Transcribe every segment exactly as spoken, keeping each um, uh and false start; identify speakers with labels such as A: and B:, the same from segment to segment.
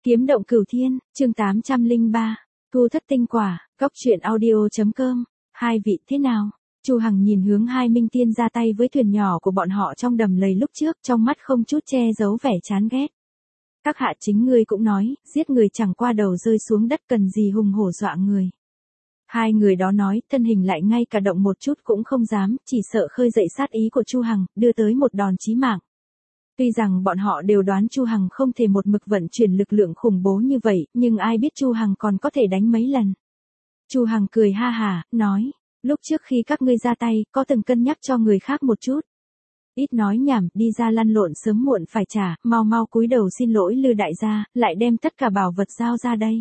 A: Kiếm động cửu thiên, chương tám trăm lẻ ba, thu thất tinh quả, góc truyện audio.com, hai vị thế nào? Chu Hằng nhìn hướng hai minh tiên ra tay với thuyền nhỏ của bọn họ trong đầm lầy lúc trước, trong mắt không chút che giấu vẻ chán ghét. Các hạ chính ngươi cũng nói, giết người chẳng qua đầu rơi xuống đất cần gì hùng hổ dọa người. Hai người đó nói, thân hình lại ngay cả động một chút cũng không dám, chỉ sợ khơi dậy sát ý của Chu Hằng, đưa tới một đòn chí mạng. Tuy rằng bọn họ đều đoán Chu Hằng không thể một mực vận chuyển lực lượng khủng bố như vậy, nhưng ai biết Chu Hằng còn có thể đánh mấy lần. Chu Hằng cười ha hả, nói, lúc trước khi các ngươi ra tay, có từng cân nhắc cho người khác một chút. Ít nói nhảm, đi ra lăn lộn sớm muộn phải trả, mau mau cúi đầu xin lỗi Lư đại gia, lại đem tất cả bảo vật giao ra đây.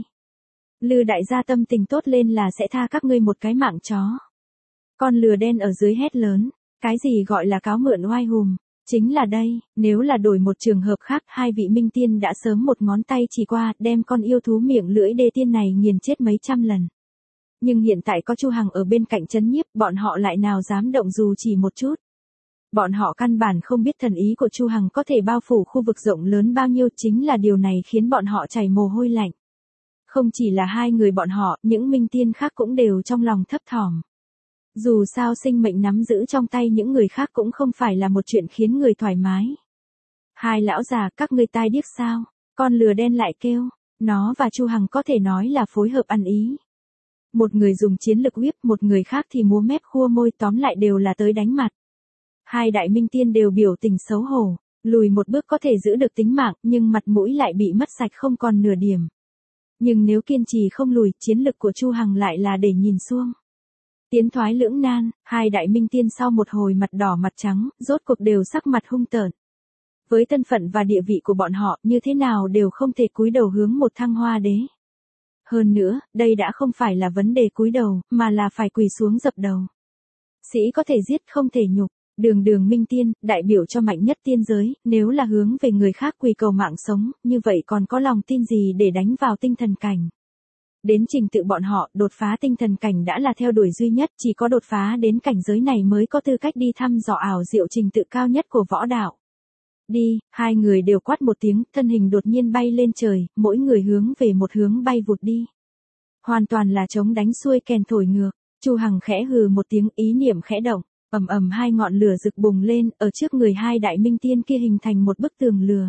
A: Lư đại gia tâm tình tốt lên là sẽ tha các ngươi một cái mạng chó. Con lừa đen ở dưới hét lớn, cái gì gọi là cáo mượn oai hùm. Chính là đây, nếu là đổi một trường hợp khác, hai vị minh tiên đã sớm một ngón tay chỉ qua, đem con yêu thú miệng lưỡi đê tiên này nghiền chết mấy trăm lần. Nhưng hiện tại có Chu Hằng ở bên cạnh trấn nhiếp, bọn họ lại nào dám động dù chỉ một chút. Bọn họ căn bản không biết thần ý của Chu Hằng có thể bao phủ khu vực rộng lớn bao nhiêu, chính là điều này khiến bọn họ chảy mồ hôi lạnh. Không chỉ là hai người bọn họ, những minh tiên khác cũng đều trong lòng thấp thỏm. Dù sao sinh mệnh nắm giữ trong tay những người khác cũng không phải là một chuyện khiến người thoải mái. Hai lão già, các ngươi tai điếc sao? Con lừa đen lại kêu, nó và Chu Hằng có thể nói là phối hợp ăn ý. Một người dùng chiến lực whip, một người khác thì múa mép khua môi, tóm lại đều là tới đánh mặt. Hai đại minh tiên đều biểu tình xấu hổ, lùi một bước có thể giữ được tính mạng, nhưng mặt mũi lại bị mất sạch không còn nửa điểm. Nhưng nếu kiên trì không lùi, chiến lực của Chu Hằng lại là để nhìn xuông. Tiến thoái lưỡng nan, hai đại minh tiên sau một hồi mặt đỏ mặt trắng, rốt cuộc đều sắc mặt hung tợn. Với thân phận và địa vị của bọn họ, như thế nào đều không thể cúi đầu hướng một thăng hoa đế. Hơn nữa, đây đã không phải là vấn đề cúi đầu, mà là phải quỳ xuống dập đầu. Sĩ có thể giết không thể nhục, đường đường minh tiên, đại biểu cho mạnh nhất tiên giới, nếu là hướng về người khác quỳ cầu mạng sống, như vậy còn có lòng tin gì để đánh vào tinh thần cảnh. Đến trình tự bọn họ, đột phá tinh thần cảnh đã là theo đuổi duy nhất, chỉ có đột phá đến cảnh giới này mới có tư cách đi thăm dò ảo diệu trình tự cao nhất của võ đạo. Đi, hai người đều quát một tiếng, thân hình đột nhiên bay lên trời, mỗi người hướng về một hướng bay vụt đi. Hoàn toàn là chống đánh xuôi kèn thổi ngược, Chu Hằng khẽ hừ một tiếng, ý niệm khẽ động, ầm ầm hai ngọn lửa rực bùng lên, ở trước người hai đại minh tiên kia hình thành một bức tường lửa.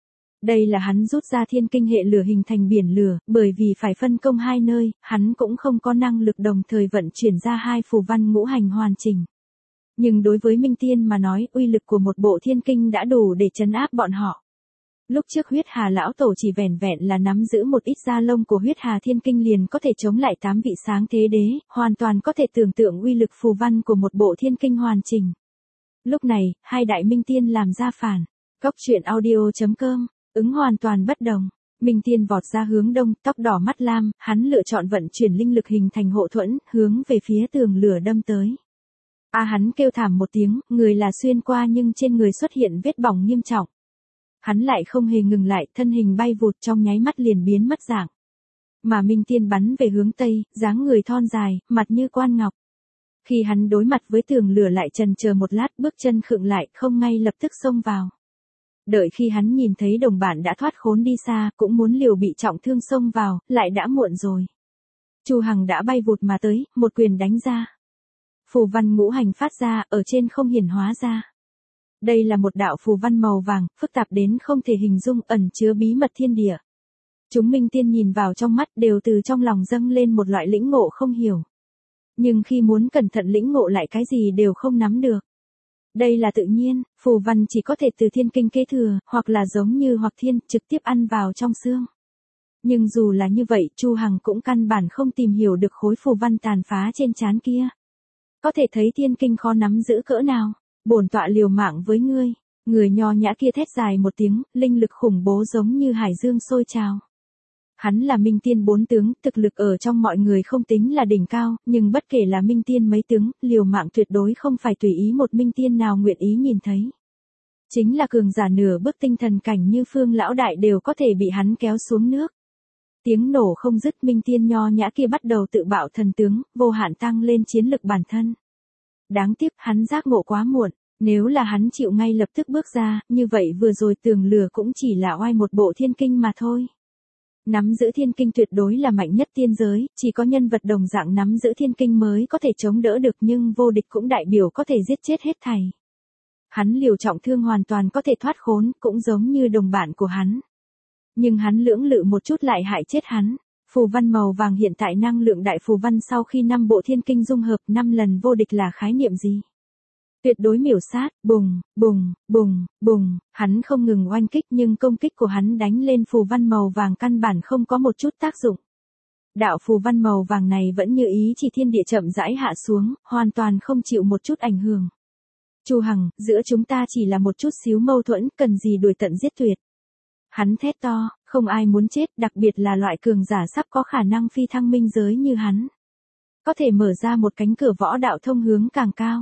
A: Đây là hắn rút ra thiên kinh hệ lửa hình thành biển lửa, bởi vì phải phân công hai nơi, hắn cũng không có năng lực đồng thời vận chuyển ra hai phù văn ngũ hành hoàn chỉnh. Nhưng đối với minh tiên mà nói, uy lực của một bộ thiên kinh đã đủ để trấn áp bọn họ. Lúc trước huyết hà lão tổ chỉ vẻn vẹn là nắm giữ một ít da lông của huyết hà thiên kinh liền có thể chống lại tám vị sáng thế đế, hoàn toàn có thể tưởng tượng uy lực phù văn của một bộ thiên kinh hoàn chỉnh. Lúc này, hai đại minh tiên làm ra phản. Góc truyện audio.com, ứng hoàn toàn bất đồng. Minh tiên vọt ra hướng đông, tóc đỏ mắt lam, hắn lựa chọn vận chuyển linh lực hình thành hộ thuẫn, hướng về phía tường lửa đâm tới. A hắn kêu thảm một tiếng, người là xuyên qua nhưng trên người xuất hiện vết bỏng nghiêm trọng. Hắn lại không hề ngừng lại, thân hình bay vụt trong nháy mắt liền biến mất dạng. Mà Minh tiên bắn về hướng tây, dáng người thon dài, mặt như quan ngọc. Khi hắn đối mặt với tường lửa lại chần chờ một lát, bước chân khựng lại, không ngay lập tức xông vào. Đợi khi hắn nhìn thấy đồng bạn đã thoát khốn đi xa, cũng muốn liều bị trọng thương xông vào, lại đã muộn rồi. Chu Hằng đã bay vụt mà tới, một quyền đánh ra. Phù văn ngũ hành phát ra, ở trên không hiển hóa ra. Đây là một đạo phù văn màu vàng, phức tạp đến không thể hình dung, ẩn chứa bí mật thiên địa. Chúng minh tiên nhìn vào trong mắt đều từ trong lòng dâng lên một loại lĩnh ngộ không hiểu. Nhưng khi muốn cẩn thận lĩnh ngộ lại cái gì đều không nắm được. Đây là tự nhiên, phù văn chỉ có thể từ thiên kinh kế thừa, hoặc là giống như hoặc thiên, trực tiếp ăn vào trong xương. Nhưng dù là như vậy, Chu Hằng cũng căn bản không tìm hiểu được khối phù văn tàn phá trên trán kia. Có thể thấy thiên kinh khó nắm giữ cỡ nào. Bổn tọa liều mạng với ngươi, người nho nhã kia thét dài một tiếng, linh lực khủng bố giống như hải dương sôi trào. Hắn là minh tiên bốn tướng, thực lực ở trong mọi người không tính là đỉnh cao, nhưng bất kể là minh tiên mấy tướng, liều mạng tuyệt đối không phải tùy ý một minh tiên nào nguyện ý nhìn thấy. Chính là cường giả nửa bước tinh thần cảnh như Phương lão đại đều có thể bị hắn kéo xuống nước. Tiếng nổ không dứt, minh tiên nho nhã kia bắt đầu tự bạo thần tướng, vô hạn tăng lên chiến lực bản thân. Đáng tiếc hắn giác ngộ quá muộn, nếu là hắn chịu ngay lập tức bước ra, như vậy vừa rồi tường lửa cũng chỉ là oai một bộ thiên kinh mà thôi. Nắm giữ thiên kinh tuyệt đối là mạnh nhất tiên giới, chỉ có nhân vật đồng dạng nắm giữ thiên kinh mới có thể chống đỡ được, nhưng vô địch cũng đại biểu có thể giết chết hết thảy. Hắn liều trọng thương hoàn toàn có thể thoát khốn, cũng giống như đồng bạn của hắn. Nhưng hắn lưỡng lự một chút lại hại chết hắn. Phù văn màu vàng hiện tại năng lượng đại phù văn sau khi năm bộ thiên kinh dung hợp năm lần vô địch là khái niệm gì? Tuyệt đối miểu sát, bùng, bùng, bùng, bùng, hắn không ngừng oanh kích nhưng công kích của hắn đánh lên phù văn màu vàng căn bản không có một chút tác dụng. Đạo phù văn màu vàng này vẫn như ý chỉ thiên địa chậm rãi hạ xuống, hoàn toàn không chịu một chút ảnh hưởng. Chu Hằng, giữa chúng ta chỉ là một chút xíu mâu thuẫn, cần gì đuổi tận giết tuyệt. Hắn thét to, không ai muốn chết, đặc biệt là loại cường giả sắp có khả năng phi thăng minh giới như hắn. Có thể mở ra một cánh cửa võ đạo thông hướng càng cao.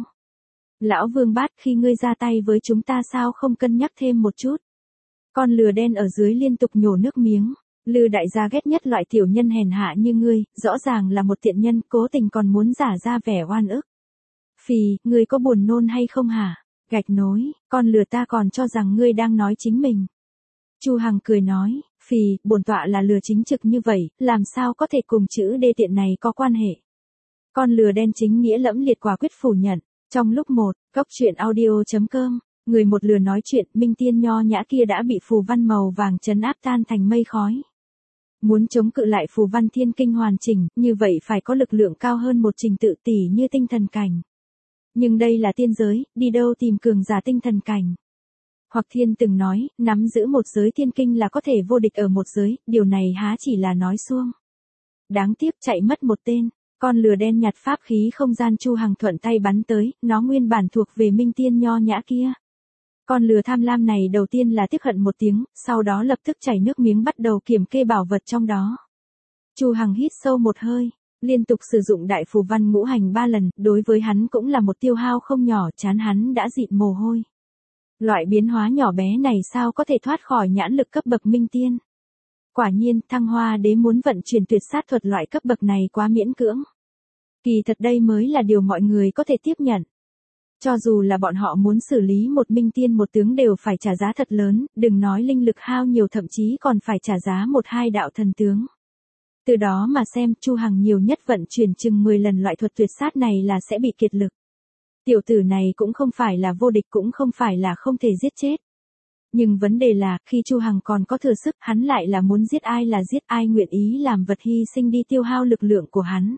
A: Lão Vương Bát, khi ngươi ra tay với chúng ta sao không cân nhắc thêm một chút? Con lừa đen ở dưới liên tục nhổ nước miếng. Lư đại gia ghét nhất loại tiểu nhân hèn hạ như ngươi, rõ ràng là một tiện nhân, cố tình còn muốn giả ra vẻ oan ức. Phì, ngươi có buồn nôn hay không hả? Gạch nối, con lừa ta còn cho rằng ngươi đang nói chính mình. Chu Hằng cười nói, phì, bổn tọa là lừa chính trực như vậy, làm sao có thể cùng chữ đê tiện này có quan hệ? Con lừa đen chính nghĩa lẫm liệt quả quyết phủ nhận. Trong lúc một, góc truyện audio chấm com, người một lừa nói chuyện, minh tiên nho nhã kia đã bị phù văn màu vàng trấn áp tan thành mây khói. Muốn chống cự lại phù văn thiên kinh hoàn chỉnh, như vậy phải có lực lượng cao hơn một trình tự tỷ như tinh thần cảnh. Nhưng đây là tiên giới, đi đâu tìm cường giả tinh thần cảnh. Hoặc Thiên từng nói, nắm giữ một giới thiên kinh là có thể vô địch ở một giới, điều này há chỉ là nói suông. Đáng tiếc chạy mất một tên. Con lừa đen nhặt pháp khí không gian Chu Hằng thuận tay bắn tới, nó nguyên bản thuộc về minh tiên nho nhã kia. Con lừa tham lam này đầu tiên là tiếc hận một tiếng, sau đó lập tức chảy nước miếng bắt đầu kiểm kê bảo vật trong đó. Chu Hằng hít sâu một hơi, liên tục sử dụng đại phù văn ngũ hành ba lần, đối với hắn cũng là một tiêu hao không nhỏ, chán hắn đã dịn mồ hôi. Loại biến hóa nhỏ bé này sao có thể thoát khỏi nhãn lực cấp bậc minh tiên? Quả nhiên, Thăng Hoa Đế muốn vận chuyển tuyệt sát thuật loại cấp bậc này quá miễn cưỡng. Kỳ thật đây mới là điều mọi người có thể tiếp nhận. Cho dù là bọn họ muốn xử lý một minh tiên một tướng đều phải trả giá thật lớn, đừng nói linh lực hao nhiều, thậm chí còn phải trả giá một hai đạo thần tướng. Từ đó mà xem, Chu Hằng nhiều nhất vận chuyển chừng mười lần loại thuật tuyệt sát này là sẽ bị kiệt lực. Tiểu tử này cũng không phải là vô địch, cũng không phải là không thể giết chết. Nhưng vấn đề là, khi Chu Hằng còn có thừa sức, hắn lại là muốn giết ai là giết, ai nguyện ý làm vật hy sinh đi tiêu hao lực lượng của hắn.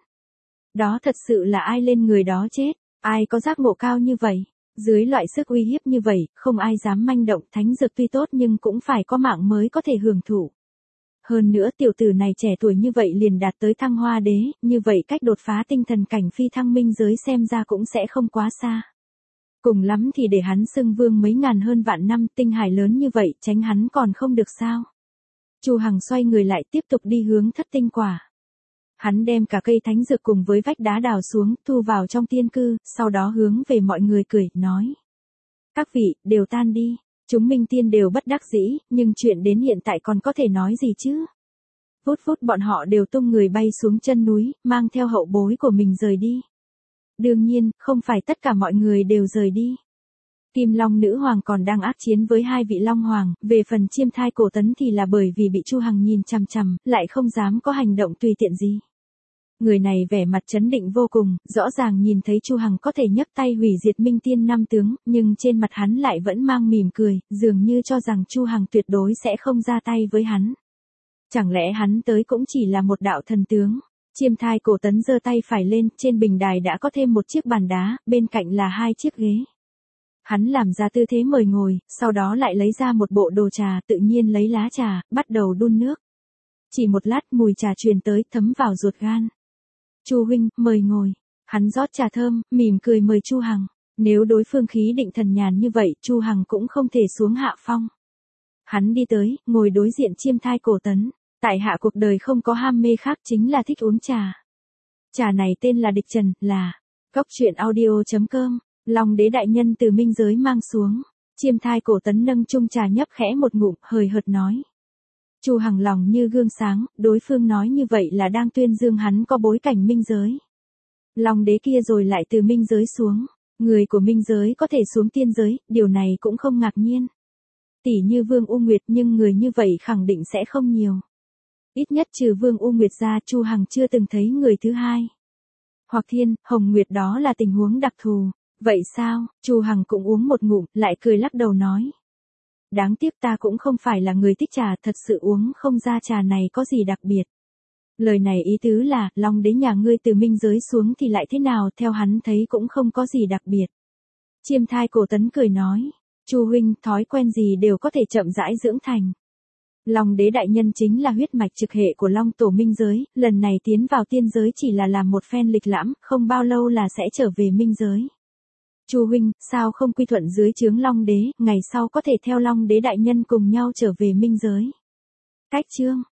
A: Đó thật sự là ai lên người đó chết, ai có giác ngộ cao như vậy. Dưới loại sức uy hiếp như vậy, không ai dám manh động, thánh dược tuy tốt nhưng cũng phải có mạng mới có thể hưởng thụ. Hơn nữa tiểu tử này trẻ tuổi như vậy liền đạt tới Thăng Hoa Đế, như vậy cách đột phá tinh thần cảnh phi thăng minh giới xem ra cũng sẽ không quá xa. Cùng lắm thì để hắn xưng vương mấy ngàn hơn vạn năm, tinh hải lớn như vậy, tránh hắn còn không được sao. Chu Hằng xoay người lại tiếp tục đi hướng thất tinh quả. Hắn đem cả cây thánh dược cùng với vách đá đào xuống, thu vào trong tiên cư, sau đó hướng về mọi người cười, nói. Các vị, đều tan đi. Chúng minh tiên đều bất đắc dĩ, nhưng chuyện đến hiện tại còn có thể nói gì chứ? Vút vút bọn họ đều tung người bay xuống chân núi, mang theo hậu bối của mình rời đi. Đương nhiên, không phải tất cả mọi người đều rời đi. Kim Long Nữ Hoàng còn đang ác chiến với hai vị Long Hoàng, về phần Chiêm Thai Cổ Tấn thì là bởi vì bị Chu Hằng nhìn chằm chằm, lại không dám có hành động tùy tiện gì. Người này vẻ mặt trấn định vô cùng, rõ ràng nhìn thấy Chu Hằng có thể nhấc tay hủy diệt minh tiên năm tướng, nhưng trên mặt hắn lại vẫn mang mỉm cười, dường như cho rằng Chu Hằng tuyệt đối sẽ không ra tay với hắn. Chẳng lẽ hắn tới cũng chỉ là một đạo thần tướng? Chiêm Thai Cổ Tấn giơ tay phải lên, trên bình đài đã có thêm một chiếc bàn đá, bên cạnh là hai chiếc ghế. Hắn làm ra tư thế mời ngồi, sau đó lại lấy ra một bộ đồ trà, tự nhiên lấy lá trà, bắt đầu đun nước. Chỉ một lát mùi trà truyền tới, thấm vào ruột gan. Chu huynh, mời ngồi. Hắn rót trà thơm, mỉm cười mời Chu Hằng. Nếu đối phương khí định thần nhàn như vậy, Chu Hằng cũng không thể xuống hạ phong. Hắn đi tới, ngồi đối diện Chiêm Thai Cổ Tấn. Tại hạ cuộc đời không có ham mê khác, chính là thích uống trà. Trà này tên là Địch Trần, là góc truyện audio chấm com. Long Đế đại nhân từ minh giới mang xuống. Chiêm Thai Cổ Tấn nâng chung trà nhấp khẽ một ngụm, hời hợt nói. Chu Hằng lòng như gương sáng, đối phương nói như vậy là đang tuyên dương hắn có bối cảnh minh giới. Long Đế kia rồi lại từ minh giới xuống, người của minh giới có thể xuống tiên giới, điều này cũng không ngạc nhiên. Tỷ như Vương U Nguyệt, nhưng người như vậy khẳng định sẽ không nhiều. Ít nhất trừ Vương U Nguyệt ra, Chu Hằng chưa từng thấy người thứ hai. Hoặc Thiên, Hồng Nguyệt đó là tình huống đặc thù. Vậy sao? Chu Hằng cũng uống một ngụm, lại cười lắc đầu nói. Đáng tiếc ta cũng không phải là người thích trà, thật sự uống không ra trà này có gì đặc biệt. Lời này ý tứ là, Long đế nhà ngươi từ minh giới xuống thì lại thế nào, theo hắn thấy cũng không có gì đặc biệt. Chiêm Thai Cổ Tấn cười nói. Chu huynh, thói quen gì đều có thể chậm rãi dưỡng thành. Long đế đại nhân chính là huyết mạch trực hệ của Long tổ minh giới, lần này tiến vào tiên giới chỉ là làm một phen lịch lãm, không bao lâu là sẽ trở về minh giới. Chu huynh, sao không quy thuận dưới trướng Long đế, ngày sau có thể theo Long đế đại nhân cùng nhau trở về minh giới. Cách chương